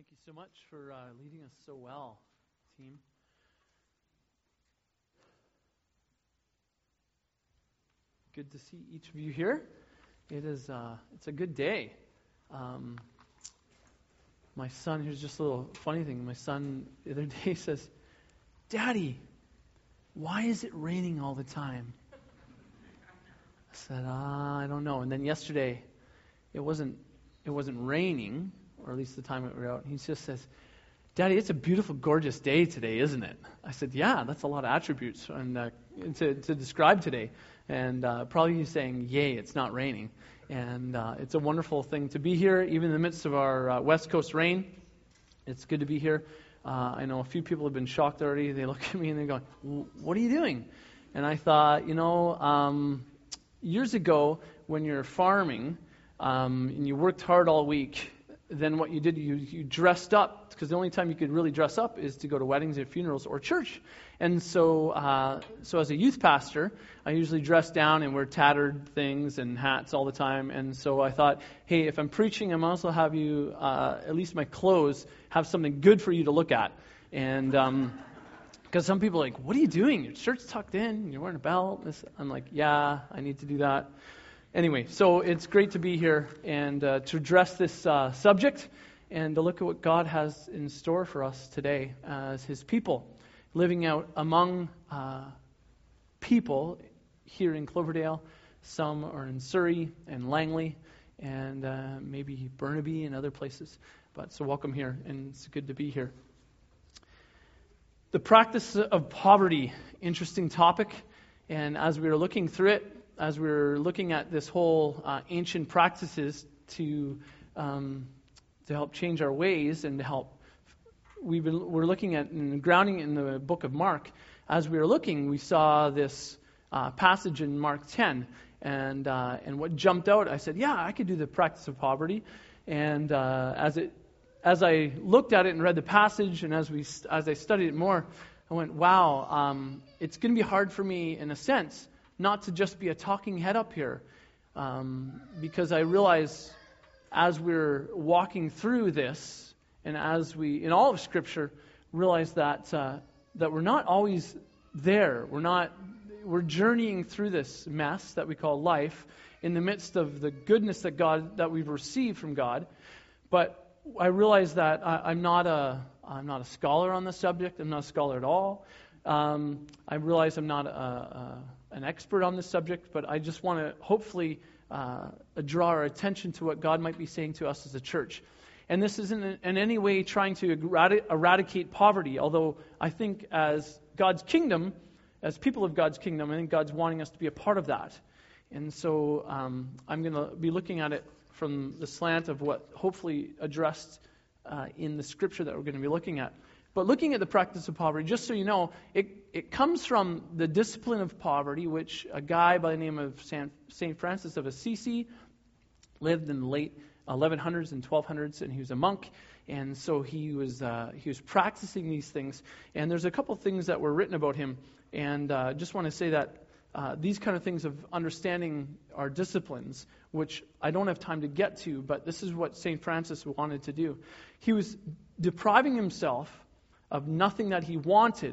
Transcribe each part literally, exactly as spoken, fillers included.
Thank you so much for uh, leading us so well, team. Good to see each of you here. It is uh, it's a good day. Um, my son, here's just a little funny thing. My son the other day says, "Daddy, why is it raining all the time?" I said, ah, I don't know. And then yesterday, it wasn't it wasn't raining, or at least the time we were out. He just says, "Daddy, it's a beautiful, gorgeous day today, isn't it?" I said, "Yeah, that's a lot of attributes and uh, to to describe today." And uh, probably he's saying, "Yay, it's not raining." And uh, it's a wonderful thing to be here, even in the midst of our uh, West Coast rain. It's good to be here. Uh, I know a few people have been shocked already. They look at me and they're going, "What are you doing?" And I thought, you know, um, years ago when you're farming um, and you worked hard all week, then what you did, you, you dressed up, because the only time you could really dress up is to go to weddings and funerals or church. And so uh, so as a youth pastor, I usually dress down and wear tattered things and hats all the time. And so I thought, hey, if I'm preaching, I might also have you, uh, at least my clothes, have something good for you to look at. And um, because some people are like, "What are you doing? Your shirt's tucked in, you're wearing a belt." This, I'm like, yeah, I need to do that. Anyway, so it's great to be here and uh, to address this uh, subject and to look at what God has in store for us today as His people, living out among uh, people here in Cloverdale. Some are in Surrey and Langley and uh, maybe Burnaby and other places. But so welcome here, and it's good to be here. The practice of poverty, interesting topic. And as we were looking through it, as we were looking at this whole uh, ancient practices to um, to help change our ways and to help, we've been, we're looking at and grounding in the book of Mark. As we were looking, we saw this uh, passage in Mark ten, and uh, and what jumped out, I said, yeah, I could do the practice of poverty. And uh, as it as I looked at it and read the passage, and as we as I studied it more, I went, wow, um, it's going to be hard for me in a sense not to just be a talking head up here, um, because I realize as we're walking through this, and as we, in all of Scripture, realize that uh, that we're not always there. We're not. We're journeying through this mess that we call life in the midst of the goodness that God that we've received from God. But I realize that I, I'm not a I'm not a scholar on the subject. I'm not a scholar at all. Um, I realize I'm not a, a, an expert on this subject, but I just want to hopefully uh, draw our attention to what God might be saying to us as a church. And this isn't in any way trying to eradi- eradicate poverty, although I think as God's kingdom, as people of God's kingdom, I think God's wanting us to be a part of that. And so um, I'm going to be looking at it from the slant of what hopefully addressed uh, in the scripture that we're going to be looking at. But looking at the practice of poverty, just so you know, it, it comes from the discipline of poverty, which a guy by the name of Saint Francis of Assisi lived in the late eleven hundreds and twelve hundreds, and he was a monk, and so he was uh, he was practicing these things. And there's a couple things that were written about him, and I uh, just want to say that uh, these kind of things of understanding our disciplines, which I don't have time to get to, but this is what Saint Francis wanted to do. He was depriving himself of nothing that he wanted,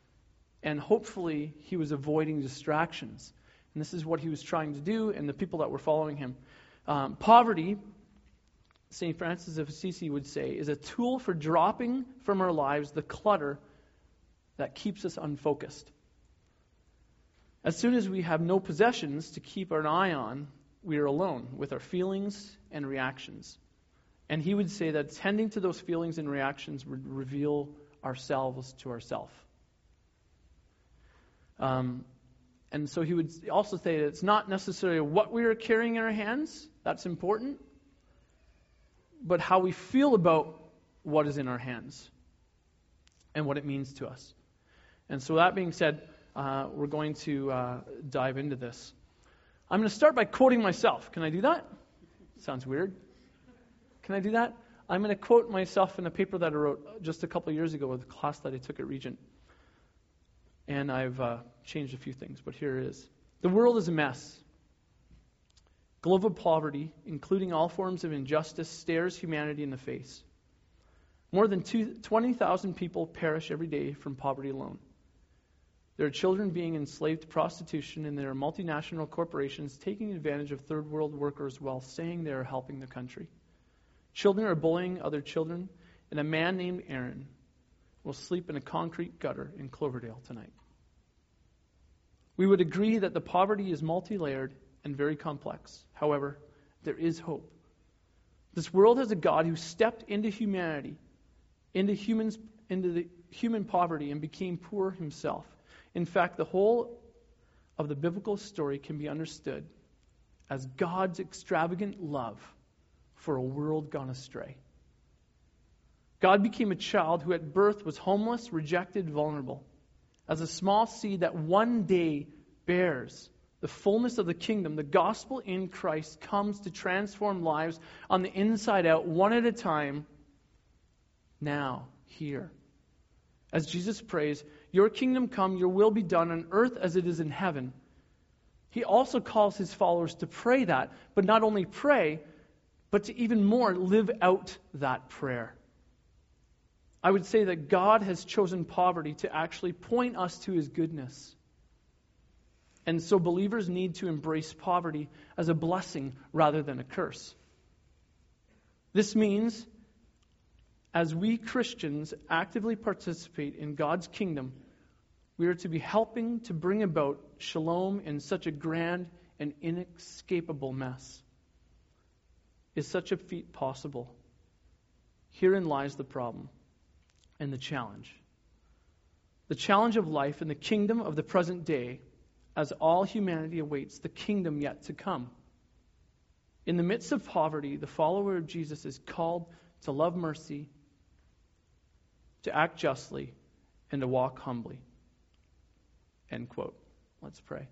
and hopefully he was avoiding distractions. And this is what he was trying to do, and the people that were following him. Um, poverty, Saint Francis of Assisi would say, is a tool for dropping from our lives the clutter that keeps us unfocused. As soon as we have no possessions to keep an eye on, we are alone with our feelings and reactions. And he would say that tending to those feelings and reactions would reveal ourselves to ourselves. Um, and so he would also say that it's not necessarily what we are carrying in our hands that's important, but how we feel about what is in our hands and what it means to us. And so that being said, uh, we're going to uh, dive into this. I'm going to start by quoting myself. Can I do that? Sounds weird. Can I do that? I'm going to quote myself in a paper that I wrote just a couple of years ago with a class that I took at Regent. And I've uh, changed a few things, but here it is. The world is a mess. Global poverty, including all forms of injustice, stares humanity in the face. More than twenty thousand people perish every day from poverty alone. There are children being enslaved to prostitution, and there are multinational corporations taking advantage of third world workers while saying they are helping the country. Children are bullying other children, and a man named Aaron will sleep in a concrete gutter in Cloverdale tonight. We would agree that the poverty is multi-layered and very complex. However, there is hope. This world has a God who stepped into humanity, into humans, into the human poverty, and became poor himself. In fact, the whole of the biblical story can be understood as God's extravagant love for a world gone astray. God became a child who at birth was homeless, rejected, vulnerable. As a small seed that one day bears the fullness of the kingdom, the gospel in Christ comes to transform lives on the inside out, one at a time, now, here. As Jesus prays, "Your kingdom come, your will be done on earth as it is in heaven." He also calls his followers to pray that, but not only pray, but to even more live out that prayer. I would say that God has chosen poverty to actually point us to his goodness. And so believers need to embrace poverty as a blessing rather than a curse. This means, as we Christians actively participate in God's kingdom, we are to be helping to bring about shalom in such a grand and inescapable mess. Is such a feat possible? Herein lies the problem and the challenge. The challenge of life in the kingdom of the present day, as all humanity awaits the kingdom yet to come. In the midst of poverty, the follower of Jesus is called to love mercy, to act justly, and to walk humbly. End quote. Let's pray.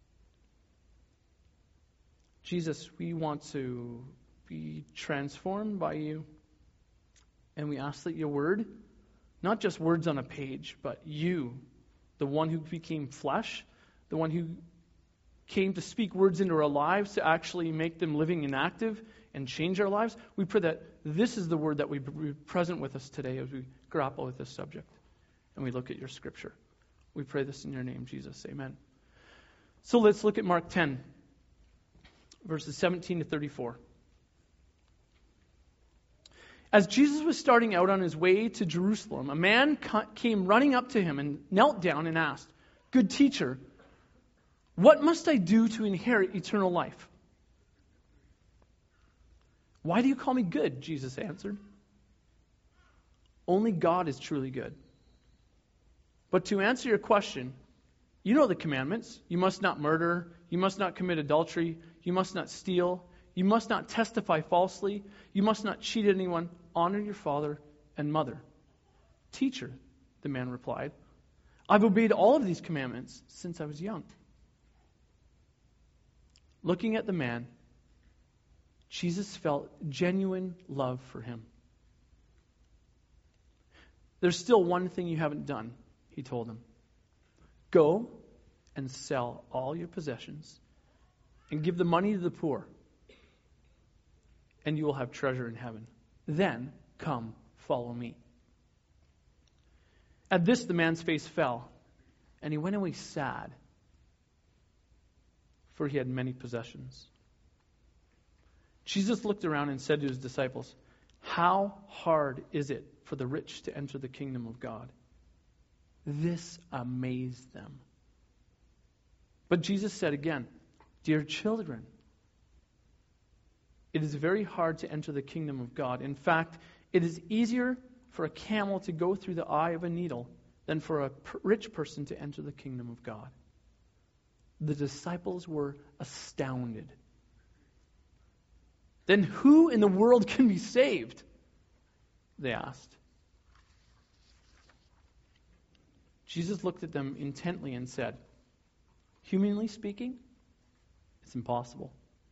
Jesus, we want to be transformed by you. And we ask that your word, not just words on a page, but you, the one who became flesh, the one who came to speak words into our lives to actually make them living and active and change our lives. We pray that this is the word that we be present with us today as we grapple with this subject and we look at your scripture. We pray this in your name, Jesus. Amen. So let's look at Mark ten, verses seventeen to thirty-four. As Jesus was starting out on his way to Jerusalem, a man came running up to him and knelt down and asked, "Good teacher, what must I do to inherit eternal life?" "Why do you call me good?" Jesus answered. "Only God is truly good. But to answer your question, you know the commandments. You must not murder. You must not commit adultery. You must not steal. You must not testify falsely. You must not cheat anyone. Honor your father and mother." "Teacher," the man replied, "I've obeyed all of these commandments since I was young." Looking at the man, Jesus felt genuine love for him. "There's still one thing you haven't done," he told him. "Go and sell all your possessions and give the money to the poor, and you will have treasure in heaven. Then come, follow me." At this, the man's face fell, and he went away sad, for he had many possessions. Jesus looked around and said to his disciples, "How hard is it for the rich to enter the kingdom of God?" This amazed them. But Jesus said again, "Dear children, it is very hard to enter the kingdom of God. In fact, it is easier for a camel to go through the eye of a needle than for a rich person to enter the kingdom of God." The disciples were astounded. "Then who in the world can be saved?" they asked. Jesus looked at them intently and said, "Humanly speaking, it's impossible.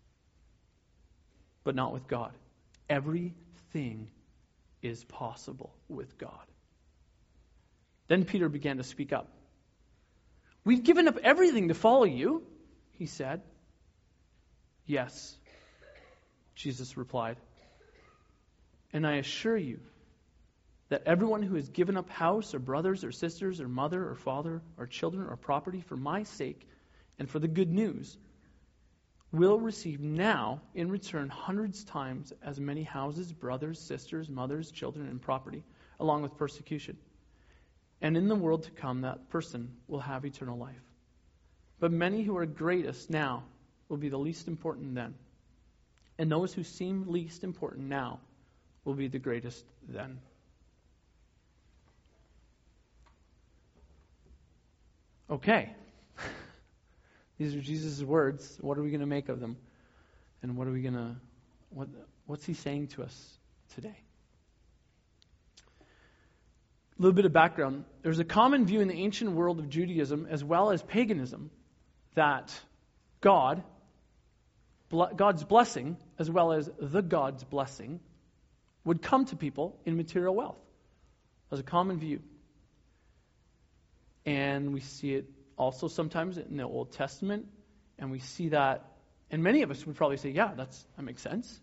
But not with God. Everything is possible with God." Then Peter began to speak up. "We've given up everything to follow you," he said. "Yes," Jesus replied, "and I assure you that everyone who has given up house or brothers or sisters or mother or father or children or property for my sake and for the good news will receive now in return hundreds times as many houses, brothers, sisters, mothers, children, and property, along with persecution. And in the world to come, that person will have eternal life. But many who are greatest now will be the least important then. And those who seem least important now will be the greatest then. Okay. These are Jesus' words. What are we going to make of them? And what are we going to, what, what's he saying to us today? A little bit of background. There's a common view in the ancient world of Judaism as well as paganism that God, God's blessing as well as the God's blessing would come to people in material wealth. That's a common view. And we see it also sometimes in the Old Testament, and we see that, and many of us would probably say, yeah, that's that makes sense.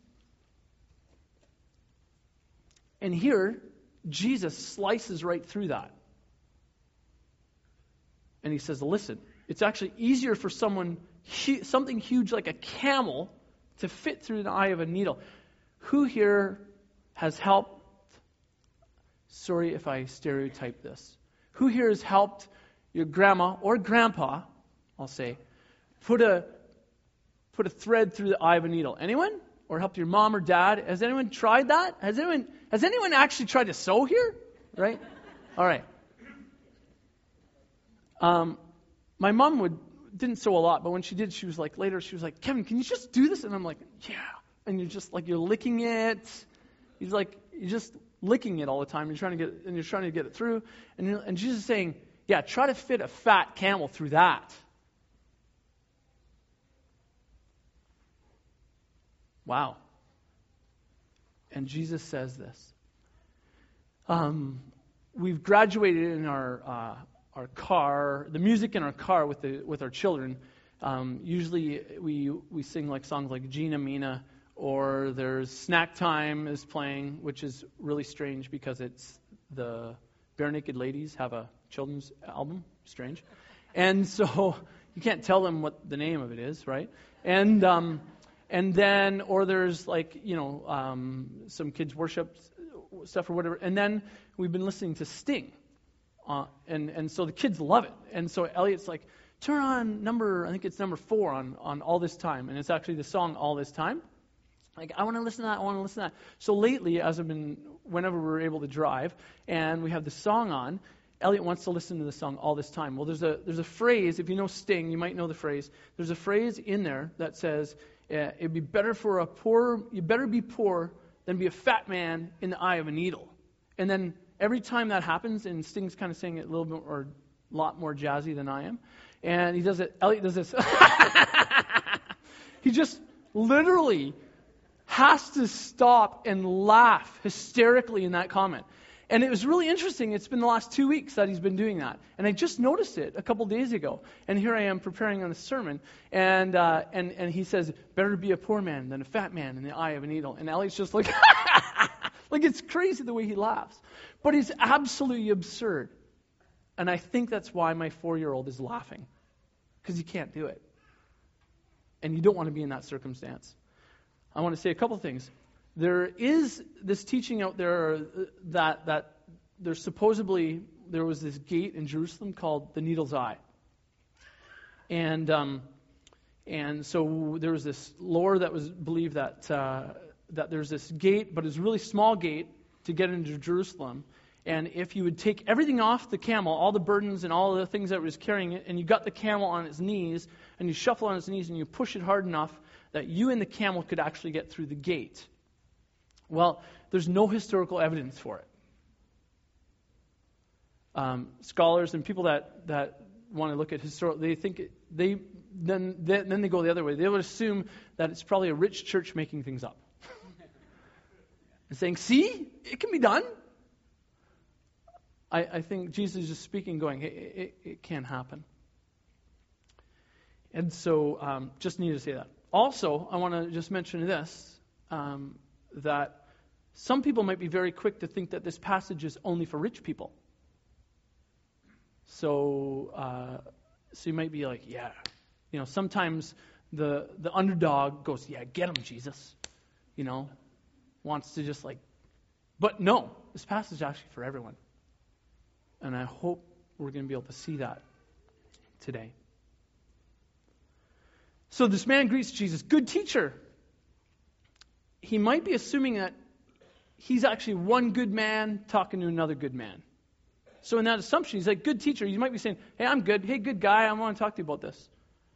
And here, Jesus slices right through that. And he says, listen, it's actually easier for someone, something huge like a camel, to fit through the eye of a needle. Who here has helped, sorry if I stereotype this, who here has helped your grandma or grandpa, I'll say, put a put a thread through the eye of a needle? Anyone? Or helped your mom or dad? Has anyone tried that? Has anyone has anyone actually tried to sew here? Right? All right. Um, my mom would didn't sew a lot, but when she did, she was like later she was like, Kevin, can you just do this? And I'm like, yeah. And you're just like you're licking it. He's like you're just licking it all the time. You're trying to get and you're trying to get it through. And you're, and Jesus is saying, yeah, try to fit a fat camel through that. Wow. And Jesus says this. Um, we've graduated in our uh, our car, the music in our car with the with our children. Um, usually we we sing like songs like Gina Mina, or there's Snack Time is playing, which is really strange because it's the Bare Naked Ladies have a children's album. Strange. And so you can't tell them what the name of it is, right? And um, and then, or there's like, you know, um, some kids worship stuff or whatever. And then we've been listening to Sting. Uh, and, and so the kids love it. And so Elliot's like, turn on number, I think it's number four on, on All This Time. And it's actually the song All This Time. Like, I want to listen to that, I want to listen to that. So lately, as I've been, whenever we're able to drive, and we have the song on, Elliot wants to listen to the song All This Time. Well, there's a there's a phrase, if you know Sting, you might know the phrase. There's a phrase in there that says, uh, it'd be better for a poor, you better be poor than be a fat man in the eye of a needle. And then every time that happens, and Sting's kind of saying it a little bit or a lot more jazzy than I am, and he does it, Elliot does this. He just literally has to stop and laugh hysterically in that comment. And it was really interesting. It's been the last two weeks that he's been doing that. And I just noticed it a couple days ago. And here I am preparing on a sermon. And uh, and and he says, better to be a poor man than a fat man in the eye of a needle. And Ellie's just like, like it's crazy the way he laughs. But it's absolutely absurd. And I think that's why my four-year-old is laughing. Because you can't do it. And you don't want to be in that circumstance. I want to say a couple things. There is this teaching out there that that there's supposedly there was this gate in Jerusalem called the Needle's Eye, and um, and so there was this lore that was believed that uh, that there's this gate, but it's a really small gate to get into Jerusalem. And if you would take everything off the camel, all the burdens and all the things that it was carrying, and you got the camel on its knees, and you shuffle on its knees, and you push it hard enough that you and the camel could actually get through the gate. Well, there's no historical evidence for it. Um, scholars and people that, that want to look at historical, they think it, they then they, then they go the other way. They would assume that it's probably a rich church making things up and saying, "See, it can be done." I, I think Jesus is just speaking, going, "Hey, it, it can't happen." And so, um, just need to say that. Also, I want to just mention this. Um, that some people might be very quick to think that this passage is only for rich people. So, uh, so you might be like, yeah, you know, sometimes the the underdog goes, yeah, get him, Jesus, you know, wants to just like, but no, this passage is actually for everyone. And I hope we're going to be able to see that today. So this man greets Jesus, good teacher. He might be assuming that he's actually one good man talking to another good man. So in that assumption, he's like, good teacher. You might be saying, hey, I'm good. Hey, good guy, I want to talk to you about this.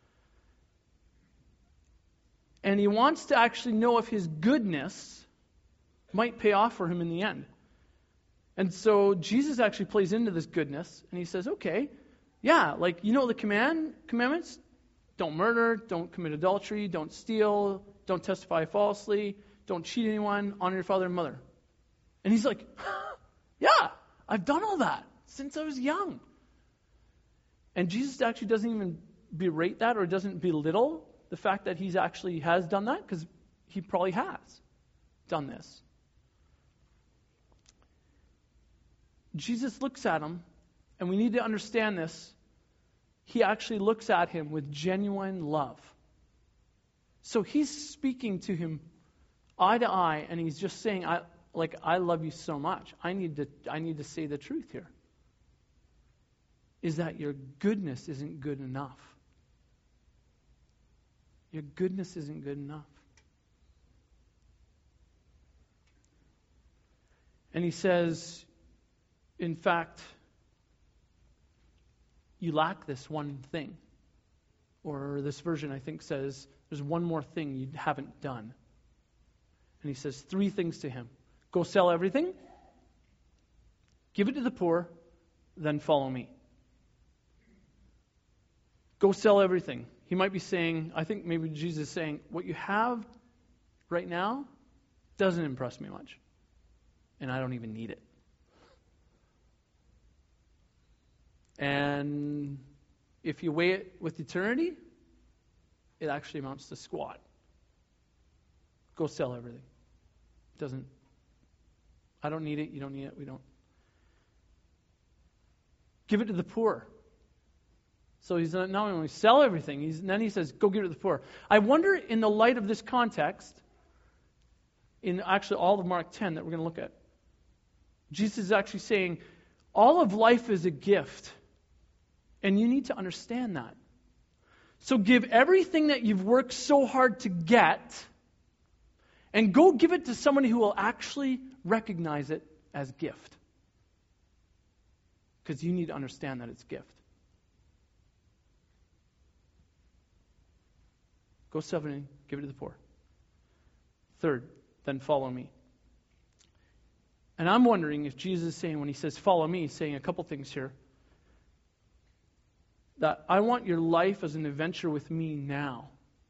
And he wants to actually know if his goodness might pay off for him in the end. And so Jesus actually plays into this goodness, and he says, okay, yeah, like, you know the command commandments? Don't murder, don't commit adultery, don't steal, don't testify falsely, don't cheat anyone, honor your father and mother. And he's like, yeah, I've done all that since I was young. And Jesus actually doesn't even berate that or doesn't belittle the fact that he's actually has done that, because he probably has done this. Jesus looks at him, and we need to understand this. He actually looks at him with genuine love. So he's speaking to him eye to eye, and he's just saying, I like I love you so much. I need to I need to say the truth here. Is that your goodness isn't good enough. Your goodness isn't good enough. And he says, in fact, you lack this one thing. Or this version, I think, says, there's one more thing you haven't done. And he says three things to him. Go sell everything, give it to the poor, then follow me. Go sell everything. He might be saying, I think maybe Jesus is saying, what you have right now doesn't impress me much. And I don't even need it. And if you weigh it with eternity, it actually amounts to squat. Go sell everything. Doesn't, I don't need it, you don't need it, we don't. Give it to the poor. So he's not only sell everything, he's, and then he says, go give it to the poor. I wonder, in the light of this context, in actually all of Mark ten that we're going to look at, Jesus is actually saying, all of life is a gift. And you need to understand that. So give everything that you've worked so hard to get, and go give it to somebody who will actually recognize it as gift. Because you need to understand that it's gift. Go sell everything, give it to the poor. Third, then follow me. And I'm wondering if Jesus is saying, when he says follow me, he's saying a couple things here. That I want your life as an adventure with me now.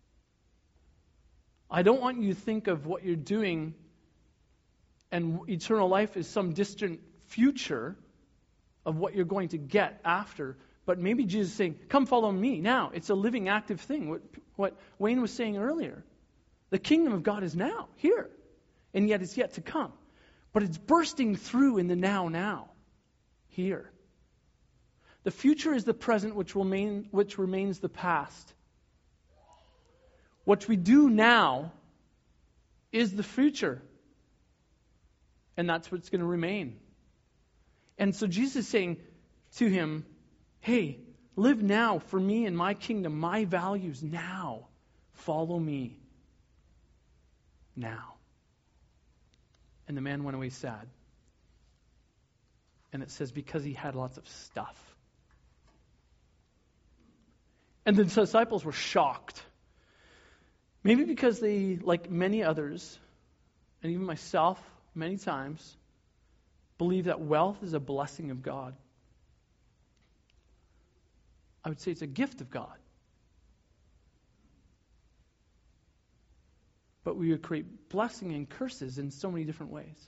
I don't want you to think of what you're doing and eternal life is some distant future of what you're going to get after. But maybe Jesus is saying, come follow me now. It's a living, active thing. What, what Wayne was saying earlier. The kingdom of God is now, here. And yet it's yet to come. But it's bursting through in the now, now. Here. The future is the present, which remain, which remains the past. What we do now is the future. And that's what's going to remain. And so Jesus is saying to him, hey, live now for me and my kingdom, my values now. Follow me now. And the man went away sad. And it says because he had lots of stuff. And the disciples were shocked. Maybe because they, like many others, and even myself, many times, believe that wealth is a blessing of God. I would say it's a gift of God. But we would create blessing and curses in so many different ways.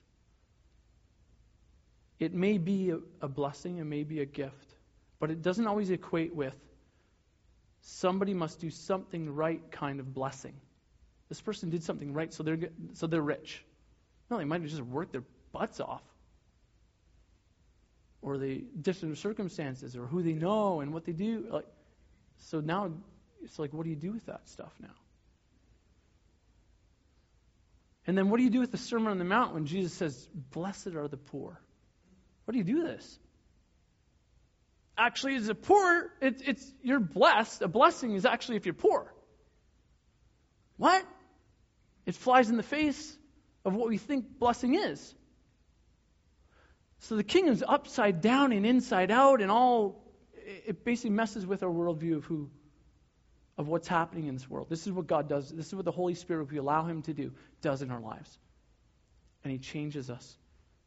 It may be a, a blessing, it may be a gift, but it doesn't always equate with somebody must do something right kind of blessing. This person did something right, so they're so they're rich. No, they might have just worked their butts off. Or the different circumstances, or who they know and what they do. Like, so now it's like, what do you do with that stuff now? And then what do you do with the Sermon on the Mount when Jesus says, blessed are the poor? What do you do with this? Actually, as a poor, it, it's you're blessed. A blessing is actually if you're poor. What? It flies in the face of what we think blessing is. So the kingdom's upside down and inside out, and all it basically messes with our worldview of who, of what's happening in this world. This is what God does. This is what the Holy Spirit, if we allow Him to do, does in our lives, and He changes us.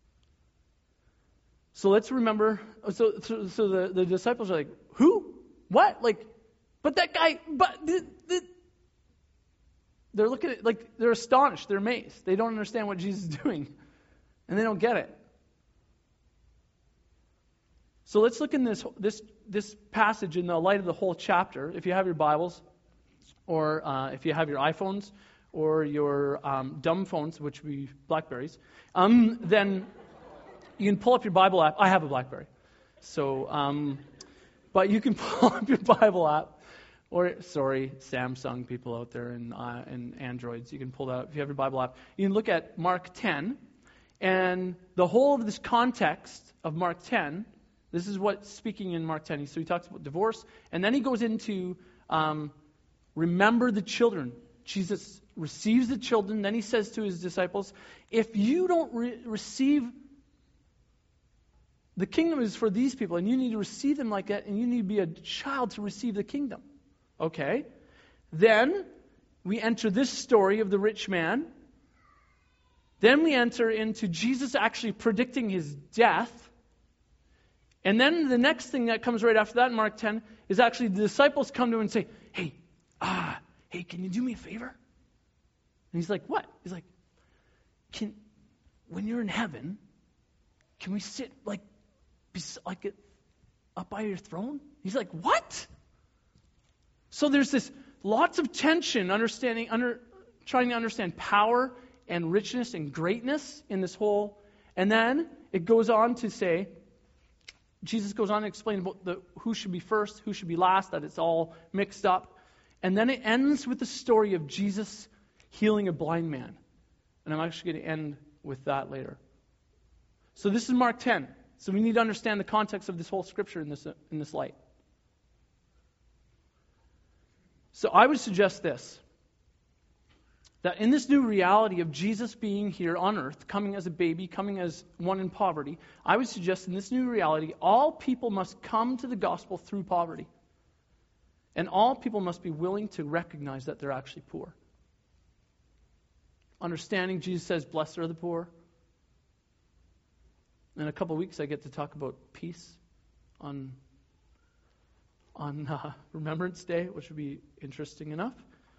So let's remember. So, so, so the, the disciples are like, who? What? Like, but that guy. But the, the, they're looking at like they're astonished. They're amazed. They don't understand what Jesus is doing, and they don't get it. So let's look in this this this passage in the light of the whole chapter. If you have your Bibles, or uh, if you have your iPhones, or your um, dumb phones, which would be Blackberries, um, then you can pull up your Bible app. I have a Blackberry, so um, but you can pull up your Bible app. Or sorry, Samsung people out there and uh, and Androids, you can pull that up. If you have your Bible app, you can look at Mark ten, and the whole of this context of Mark ten. This is what's speaking in Mark ten. So he talks about divorce, and then he goes into um, remember the children. Jesus receives the children. Then he says to his disciples, if you don't re- receive, the kingdom is for these people, and you need to receive them like that, and you need to be a child to receive the kingdom. Okay. Then we enter this story of the rich man. Then we enter into Jesus actually predicting his death. And then the next thing that comes right after that in Mark ten is actually the disciples come to him and say, hey, ah, hey, can you do me a favor? And he's like, what? He's like, can, when you're in heaven, can we sit like, bes- like it, up by your throne? He's like, what? So there's this lots of tension, understanding, under, trying to understand power and richness and greatness in this whole. And then it goes on to say, Jesus goes on to explain about the, who should be first, who should be last, that it's all mixed up. And then it ends with the story of Jesus healing a blind man. And I'm actually going to end with that later. So this is Mark ten. So we need to understand the context of this whole scripture in this, in this light. So I would suggest this, that in this new reality of Jesus being here on earth, coming as a baby, coming as one in poverty, I would suggest in this new reality, all people must come to the gospel through poverty. And all people must be willing to recognize that they're actually poor. Understanding Jesus says, blessed are the poor. In a couple of weeks, I get to talk about peace on, on uh, Remembrance Day, which would be interesting enough.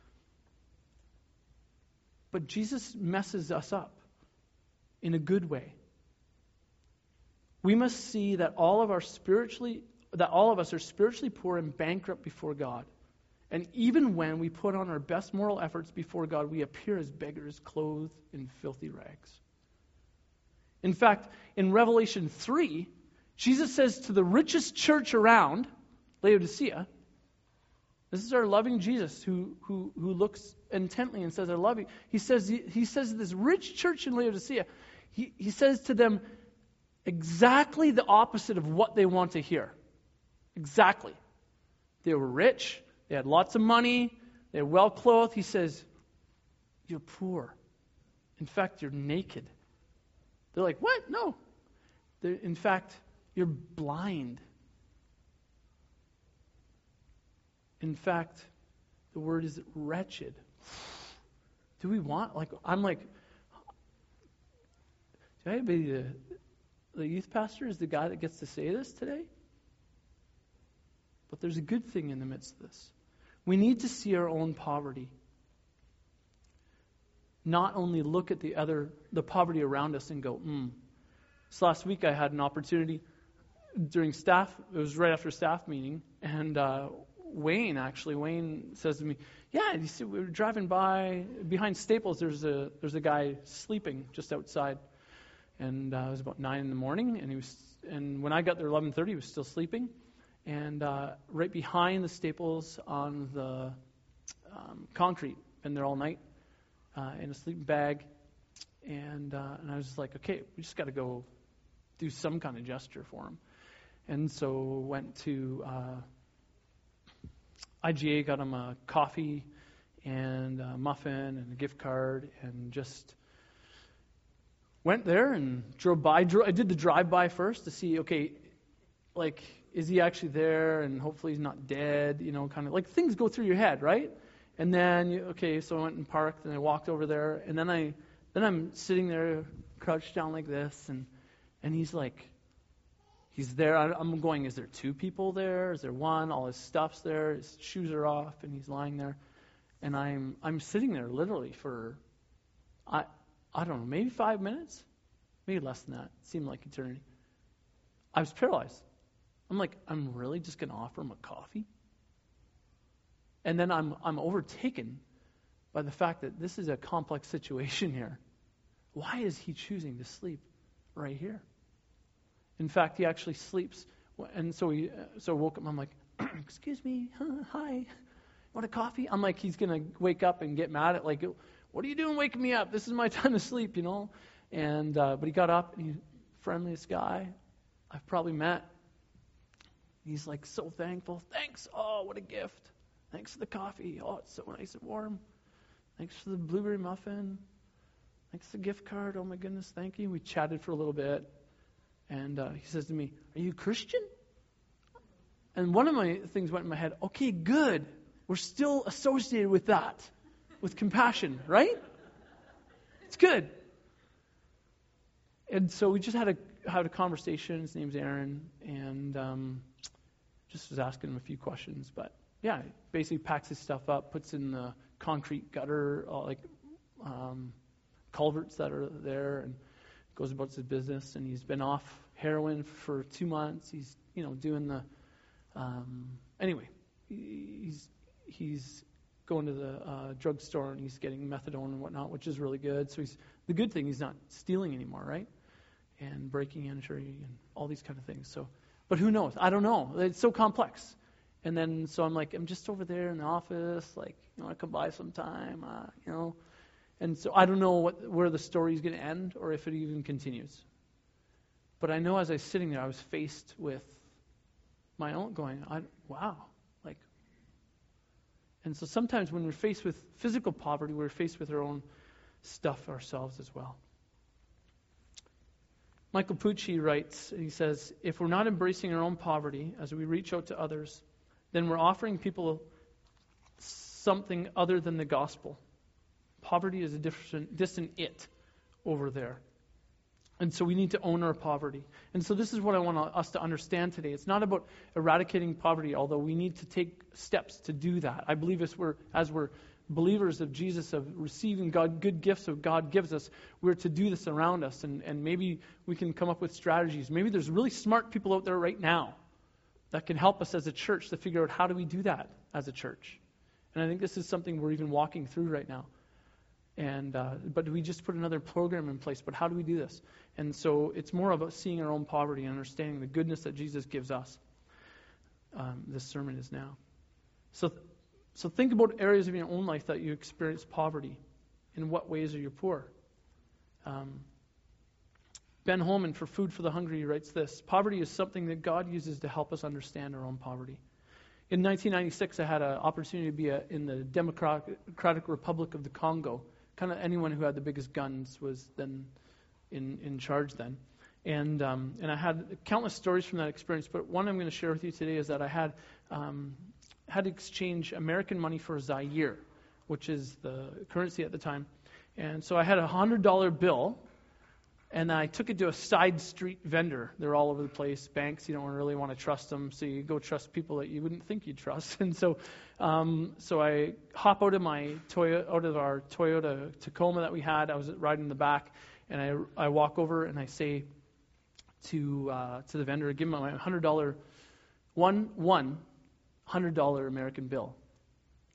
But Jesus messes us up in a good way. We must see that all of our spiritually, that all of us are spiritually poor and bankrupt before God. And even when we put on our best moral efforts before God, we appear as beggars clothed in filthy rags. In fact, in Revelation three, Jesus says to the richest church around, Laodicea, this is our loving Jesus who, who, who looks intently and says, I love you. He says, he, he says to this rich church in Laodicea, he, he says to them exactly the opposite of what they want to hear. Exactly. They were rich. They had lots of money. They were well clothed. He says, you're poor. In fact, you're naked. They're like, what? No. They're, in fact, you're blind. In fact, the word is wretched. Do we want, like, I'm like, do I be the, the youth pastor is the guy that gets to say this today? But there's a good thing in the midst of this. We need to see our own poverty. Not only look at the other, the poverty around us and go, hmm. So last week I had an opportunity during staff, it was right after staff meeting, and uh, Wayne, actually, Wayne says to me, Yeah, you see, we were driving by behind Staples. There's a there's a guy sleeping just outside, and uh, it was about nine in the morning. And he was, and when I got there, eleven thirty, he was still sleeping. And uh, right behind the Staples on the um, concrete, been there all night uh, in a sleeping bag. And uh, and I was just like, okay, we just got to go do some kind of gesture for him. And so went to uh, I G A, got him a coffee and a muffin and a gift card, and just went there and drove by. Dro- I did the drive-by first to see, okay, like, is he actually there? And hopefully he's not dead, you know, kind of like things go through your head, right? And then, you, okay, so I went and parked, and I walked over there, and then I, then I'm sitting there, crouched down like this, and and he's like, he's there. I'm going, is there two people there? Is there one? All his stuff's there. His shoes are off, and he's lying there. And I'm I'm sitting there literally for, I I don't know, maybe five minutes, maybe less than that. It seemed like eternity. I was paralyzed. I'm like, I'm really just going to offer him a coffee? And then I'm I'm overtaken by the fact that this is a complex situation here. Why is he choosing to sleep right here? In fact, he actually sleeps, and so he so I woke up. I'm like, excuse me, huh, hi, want a coffee? I'm like, he's gonna wake up and get mad at like, what are you doing waking me up? This is my time to sleep, you know. And uh, but he got up, and he's the friendliest guy I've probably met. He's like so thankful. Thanks. Oh, what a gift. Thanks for the coffee. Oh, it's so nice and warm. Thanks for the blueberry muffin. Thanks for the gift card. Oh my goodness, thank you. We chatted for a little bit. And uh, he says to me, are you Christian? And one of my things went in my head, okay, good. We're still associated with that, with compassion, right? It's good. And so we just had a had a conversation. His name's Aaron, and um, just was asking him a few questions. But yeah, basically packs his stuff up, puts in the concrete gutter, uh, like um, culverts that are there, and goes about his business. And he's been off heroin for two months. He's, you know, doing the, um, anyway, he's he's going to the uh, drugstore and he's getting methadone and whatnot, which is really good. So he's the good thing, he's not stealing anymore, right? And breaking entry and all these kind of things. So, but who knows? I don't know. It's so complex. And then so I'm like, I'm just over there in the office, like, you know, I come by sometime, uh, you know. And so I don't know what where the story is going to end or if it even continues. But I know as I was sitting there, I was faced with my own going, I, wow. Like, and so sometimes when we're faced with physical poverty, we're faced with our own stuff ourselves as well. Michael Pucci writes, he says, if we're not embracing our own poverty as we reach out to others, then we're offering people something other than the gospel. Poverty is a different, distant it over there. And so we need to own our poverty. And so this is what I want us to understand today. It's not about eradicating poverty, although we need to take steps to do that. I believe as we're, as we're believers of Jesus, of receiving God, good gifts that God gives us, we're to do this around us. And, and maybe we can come up with strategies. Maybe there's really smart people out there right now that can help us as a church to figure out how do we do that as a church. And I think this is something we're even walking through right now. And uh, but we just put another program in place. But how do we do this? And so it's more about seeing our own poverty and understanding the goodness that Jesus gives us. Um, this sermon is now. So, so think about areas of your own life that you experience poverty. In what ways are you poor? Um, Ben Holman, for Food for the Hungry, writes this: poverty is something that God uses to help us understand our own poverty. In nineteen ninety-six, I had an opportunity to be a, in the Democratic Republic of the Congo. Kind of anyone who had the biggest guns was then in, in charge then. And um, and I had countless stories from that experience, but one I'm going to share with you today is that I had um, had to exchange American money for Zaire, which is the currency at the time. And so I had a one hundred dollar bill, and I took it to a side street vendor. They're all over the place. Banks, you don't really want to trust them, so you go trust people that you wouldn't think you'd trust. And so, um, so I hop out of my Toyota, out of our Toyota Tacoma that we had. I was riding in the back, and I I walk over and I say to uh, to the vendor, give him my one hundred dollar one one hundred dollar American bill.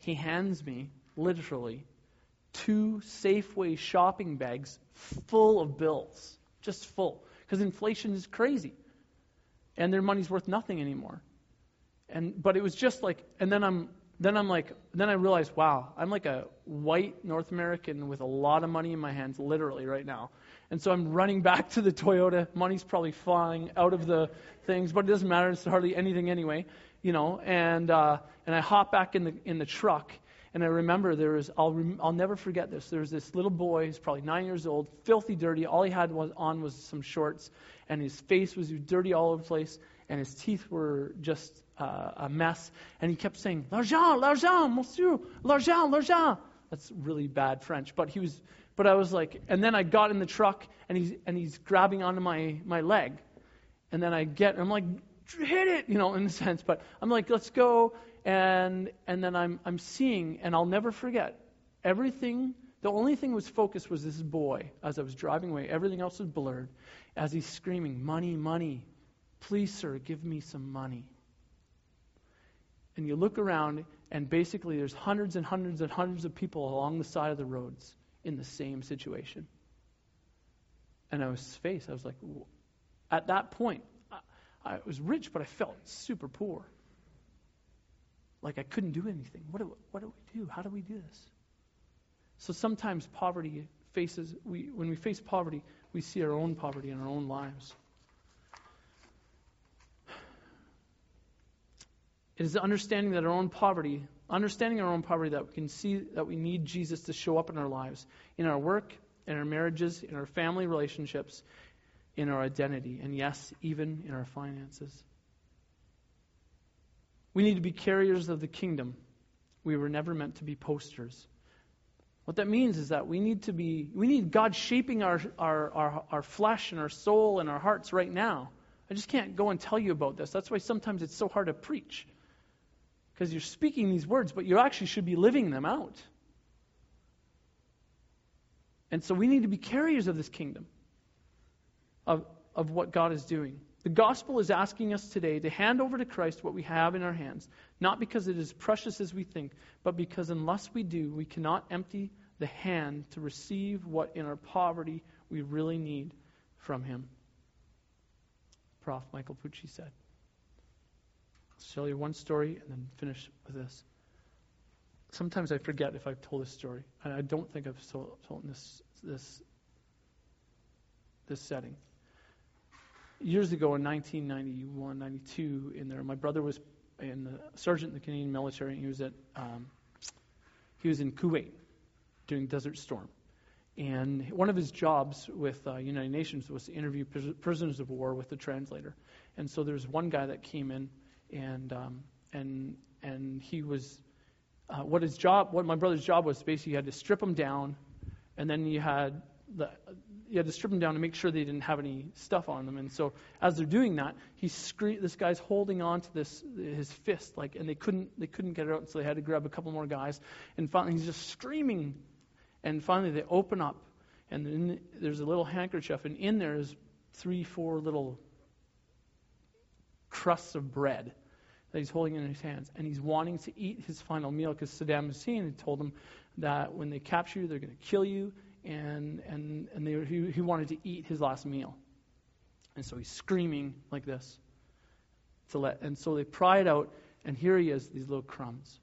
he hands me, literally, two Safeway shopping bags full of bills. Just full. Because inflation is crazy. And their money's worth nothing anymore. And but it was just like, and then I'm then I'm like, then I realized, wow, I'm like a white North American with a lot of money in my hands, literally right now. And so I'm running back to the Toyota. Money's probably flying out of the things, but it doesn't matter. It's hardly anything anyway, you know. And uh, and I hop back in the in the truck. And I remember there was, I'll rem- I'll never forget this. There was this little boy, he's probably nine years old, filthy dirty. All he had was on was some shorts, and his face was dirty all over the place, and his teeth were just uh, a mess. And he kept saying, "L'argent, l'argent, monsieur, l'argent, l'argent." That's really bad French, but he was. But I was like, and then I got in the truck, and he's and he's grabbing onto my my leg, and then I get, I'm like, hit it, you know, in a sense. But I'm like, let's go. And and then I'm I'm seeing, and I'll never forget, everything, the only thing was focused was this boy as I was driving away. Everything else was blurred as he's screaming, "Money, money. Please, sir, give me some money." And you look around, and basically there's hundreds and hundreds and hundreds of people along the side of the roads in the same situation. And I was faced, I was like, at that point, I, I was rich, but I felt super poor. Like I couldn't do anything. What do, what do we do? How do we do this? So sometimes poverty faces, we when we face poverty, we see our own poverty in our own lives. It is the understanding that our own poverty, understanding our own poverty, that we can see that we need Jesus to show up in our lives, in our work, in our marriages, in our family relationships, in our identity, and yes, even in our finances. We need to be carriers of the kingdom. We were never meant to be posters. What that means is that we need to be, we need God shaping our, our, our, our flesh and our soul and our hearts right now. I just can't go and tell you about this. That's why sometimes it's so hard to preach. Because you're speaking these words, but you actually should be living them out. And so we need to be carriers of this kingdom, of, of what God is doing. The gospel is asking us today to hand over to Christ what we have in our hands, not because it is precious as we think, but because unless we do, we cannot empty the hand to receive what in our poverty we really need from Him. Prophet Michael Pucci said. I'll tell you one story and then finish with this. Sometimes I forget if I've told this story, and I don't think I've told, told in this this this setting. Years ago in nineteen ninety-one, ninety-two, in there, my brother was in the sergeant in the Canadian military, and he was at um, he was in Kuwait doing Desert Storm. And one of his jobs with uh, United Nations was to interview pris- prisoners of war with the translator. And so there's one guy that came in, and um, and and he was uh, what his job, what my brother's job was, basically you had to strip him down, and then you had the you had to strip them down to make sure they didn't have any stuff on them. And so as they're doing that, he scre- this guy's holding on to this his fist, like, and they couldn't they couldn't get it out, so they had to grab a couple more guys. And finally, he's just screaming. And finally, they open up, and in, there's a little handkerchief, and in there is three, four little crusts of bread that he's holding in his hands. And he's wanting to eat his final meal because Saddam Hussein had told him that when they capture you, they're going to kill you. And and and they, he, he wanted to eat his last meal, and so he's screaming like this to let. And so they pry it out, and here he is, these little crumbs.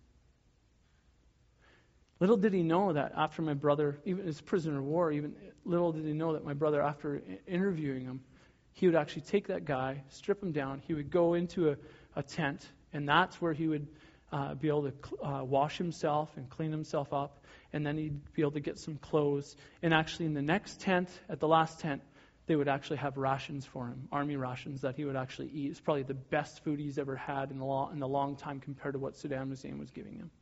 Little did he know that after my brother, even as prisoner of war, even little did he know that my brother, after interviewing him, he would actually take that guy, strip him down. He would go into a, a tent, and that's where he would uh, be able to uh, wash himself and clean himself up. And then he'd be able to get some clothes. And actually in the next tent, at the last tent, they would actually have rations for him, army rations that he would actually eat. It's probably the best food he's ever had in a long, in a long time compared to what Saddam Hussein was giving him.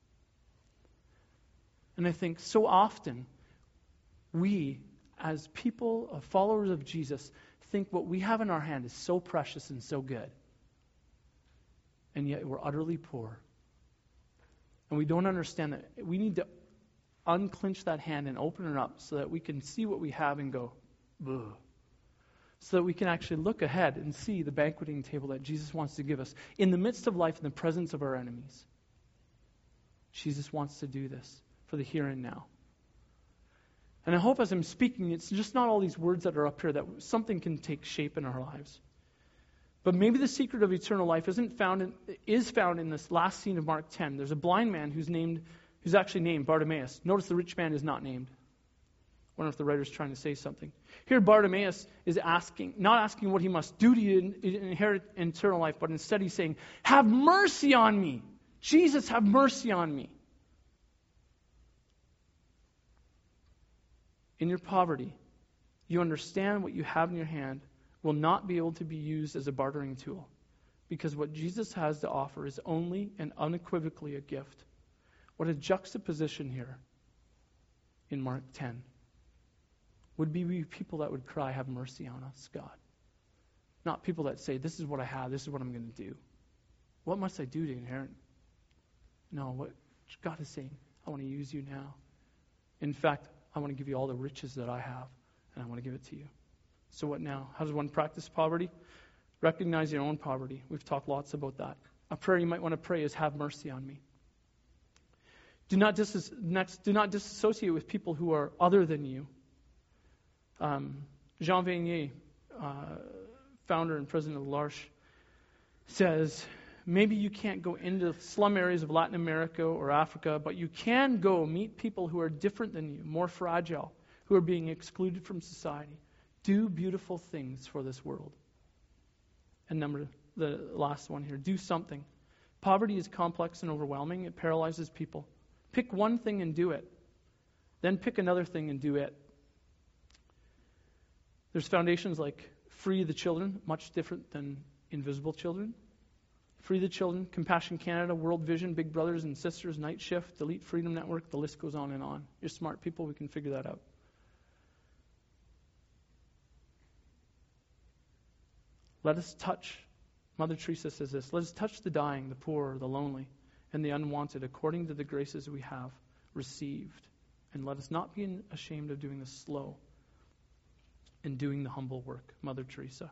And I think so often we, as people, of followers of Jesus, think what we have in our hand is so precious and so good. And yet we're utterly poor. And we don't understand that we need to unclench that hand and open it up so that we can see what we have and go, ugh. So that we can actually look ahead and see the banqueting table that Jesus wants to give us in the midst of life, in the presence of our enemies. Jesus wants to do this for the here and now. And I hope as I'm speaking, it's just not all these words that are up here, that something can take shape in our lives. But maybe the secret of eternal life isn't found in, is found in this last scene of Mark ten. There's a blind man who's named, who's actually named Bartimaeus. Notice the rich man is not named. I wonder if the writer's trying to say something. Here Bartimaeus is asking, not asking what he must do to in- inherit eternal life, but instead he's saying, have mercy on me. Jesus, have mercy on me. In your poverty, you understand what you have in your hand will not be able to be used as a bartering tool, because what Jesus has to offer is only and unequivocally a gift. What a juxtaposition here in Mark ten. Would be people that would cry, have mercy on us, God. Not people that say, this is what I have, this is what I'm going to do. What must I do to inherit? No, what God is saying, I want to use you now. In fact, I want to give you all the riches that I have, and I want to give it to you. So what now? How does one practice poverty? Recognize your own poverty. We've talked lots about that. A prayer you might want to pray is, have mercy on me. Do not dis- next, do not disassociate with people who are other than you. Um, Jean Vanier, uh, founder and president of L'Arche, says, maybe you can't go into slum areas of Latin America or Africa, but you can go meet people who are different than you, more fragile, who are being excluded from society. Do beautiful things for this world. And number, the last one here, do something. Poverty is complex and overwhelming. It paralyzes people. Pick one thing and do it. Then pick another thing and do it. There's foundations like Free the Children, much different than Invisible Children. Free the Children, Compassion Canada, World Vision, Big Brothers and Sisters, Night Shift, Elite Freedom Network, the list goes on and on. You're smart people, we can figure that out. Let us touch, Mother Teresa says this, let us touch the dying, the poor, the lonely, and the unwanted according to the graces we have received. And let us not be ashamed of doing the slow and doing the humble work, Mother Teresa.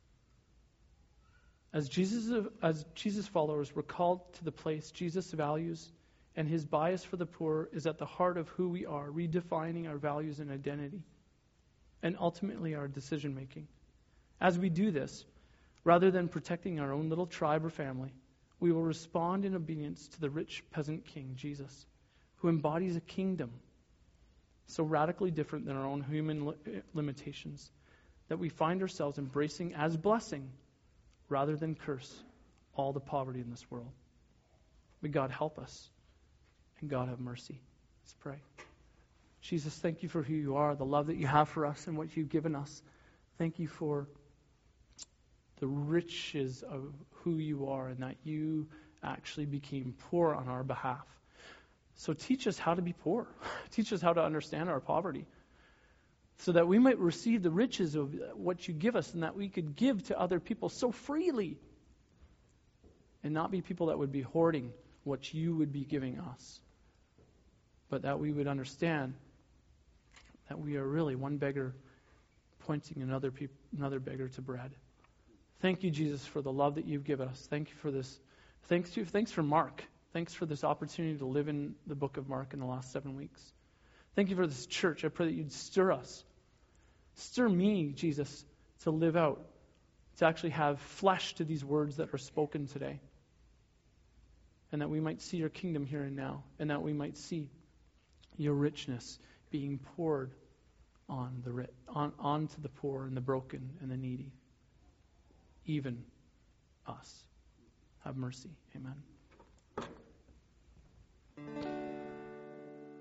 As Jesus, as Jesus followers, we're called to the place Jesus values, and his bias for the poor is at the heart of who we are, redefining our values and identity, and ultimately our decision making. As we do this, rather than protecting our own little tribe or family, we will respond in obedience to the rich peasant king, Jesus, who embodies a kingdom so radically different than our own human li- limitations that we find ourselves embracing as blessing rather than curse all the poverty in this world. May God help us, and God have mercy. Let's pray. Jesus, thank you for who you are, the love that you have for us and what you've given us. Thank you for the riches of who you are and that you actually became poor on our behalf. So teach us how to be poor. Teach us how to understand our poverty so that we might receive the riches of what you give us and that we could give to other people so freely and not be people that would be hoarding what you would be giving us, but that we would understand that we are really one beggar pointing another peop- another beggar to bread. Thank you, Jesus, for the love that you've given us. Thank you for this. Thanks to, thanks for Mark. Thanks for this opportunity to live in the book of Mark in the last seven weeks. Thank you for this church. I pray that you'd stir us. Stir me, Jesus, to live out, to actually have flesh to these words that are spoken today. And that we might see your kingdom here and now. And that we might see your richness being poured on the ri- on onto the poor and the broken and the needy. Even us. Have mercy. Amen.